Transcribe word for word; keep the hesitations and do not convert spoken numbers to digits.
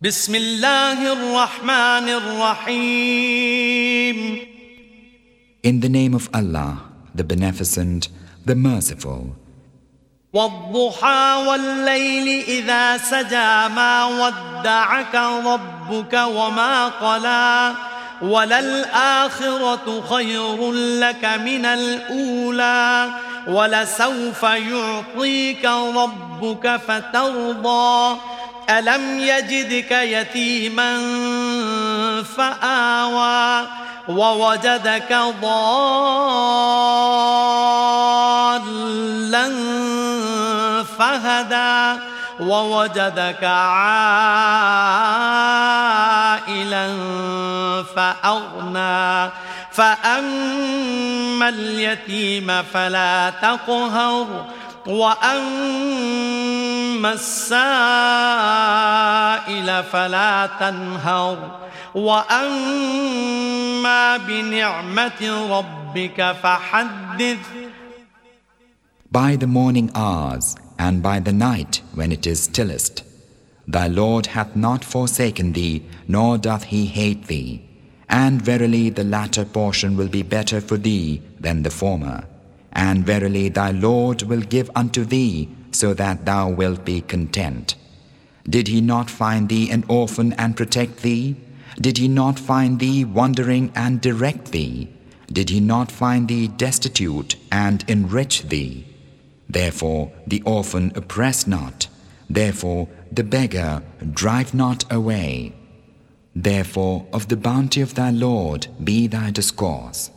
بسم الله الرحمن الرحيم. In the name of Allah, the Beneficent, the Merciful. والضحى والليل إذا سجى ما ودعك ربك وما قلى وللآخرة خير لك من الأولى ولسوف يعطيك ربك فترضى ألم يجدك يتيما فآوى ووجدك ضالا فهدى ووجدك عائلا فأغنى فأما اليتيم فلا تقهر وأما السائل فلا تنهر وأما بنعمة ربك فحدث. By the morning hours and by the night when it is stillest, thy Lord hath not forsaken thee, nor doth he hate thee. And verily the latter portion will be better for thee than the former. And verily thy Lord will give unto thee, so that thou wilt be content. Did he not find thee an orphan and protect thee? Did he not find thee wandering and direct thee? Did he not find thee destitute and enrich thee? Therefore the orphan oppress not, therefore the beggar drive not away. Therefore of the bounty of thy Lord be thy discourse.